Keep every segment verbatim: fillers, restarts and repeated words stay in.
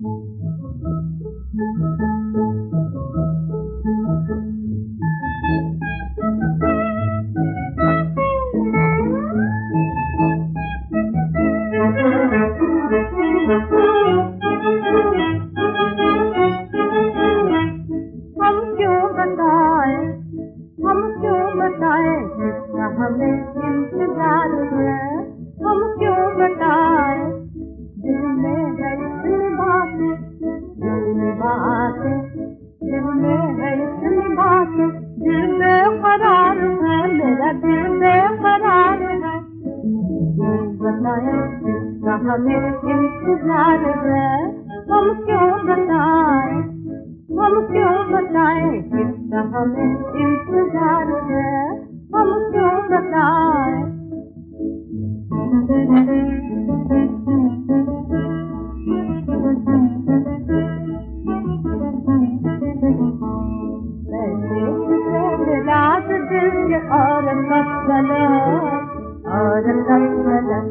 हम क्यों बताए हम क्यों बताए जिसका हमें इंतजार है। हम क्यों बताए दिल में है इतनी बातें इतनी बातें दिल में है इतनी बातें। दिल बेकरार है मेरा दिल बेकरार है। क्यों बताए जिसका हमें इंतजार है। हम क्यों बताए हम क्यों बताए जिसका हमें इंतजार है। हम क्यों बताए रात दिल के और कब गलत और कब गलत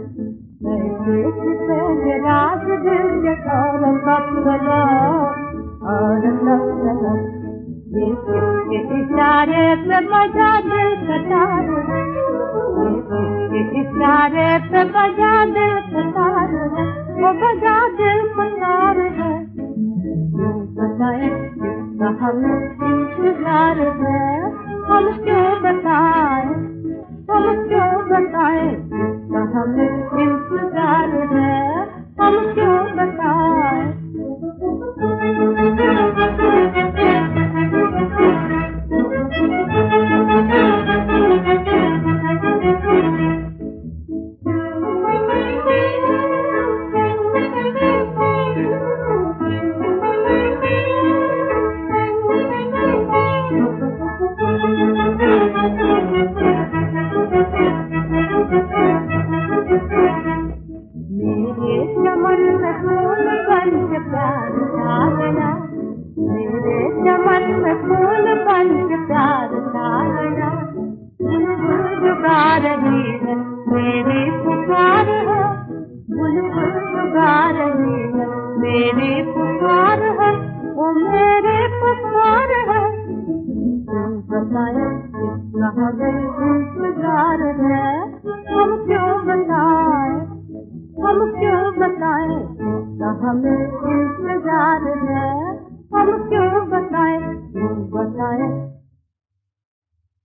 मैं रात दिल के और कब गलत और कब गलत। ये किसके इशारे पे बजा दिल कतार है। ये किसके इशारे पे बजा दिल कतार है। वो बजा दिल कतार है। क्यों बताए जिसका हमें इंतजार है। हम क्यों बताए हम क्यों बताए जिसका हमें इंतजार है। हम क्यों बताए मेरे चमन में फूल बन के प्यार डालना। मेरे चमन में फूल बन के प्यार डालना। बुलबुल गा रही है मेरी पुकार है। बुलबुल गा रही है मेरी पुकार है। वो मेरी पुकार है। क्यों बताए जिसका हमें इंतजार है। हम क्यों बताए हम क्यों बताए जिसका हमें